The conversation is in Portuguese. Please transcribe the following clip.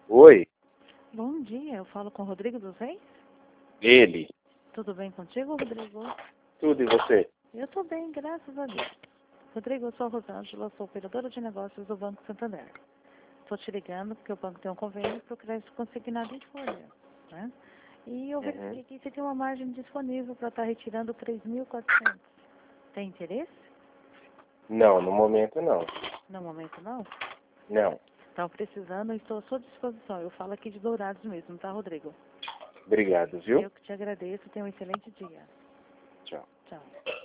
Oi, Bom dia, eu falo com o Rodrigo dos Reis? ele. Tudo bem contigo, Rodrigo? Tudo e você? Eu tô bem, graças a Deus. Rodrigo, eu sou a Rosângela, sou operadora de negócios do Banco Santander. Tô te ligando porque o banco tem um convênio para o crédito consignado em folha, né? E eu verifiquei que você tem uma margem disponível para estar retirando 3.400. Tem interesse? Não, no momento não. No momento não? Não. Estão precisando, eu estou à sua disposição. Eu falo aqui de Dourados mesmo, tá, Rodrigo? Obrigado, viu? Eu que te agradeço, tenha um excelente dia. Tchau. Tchau.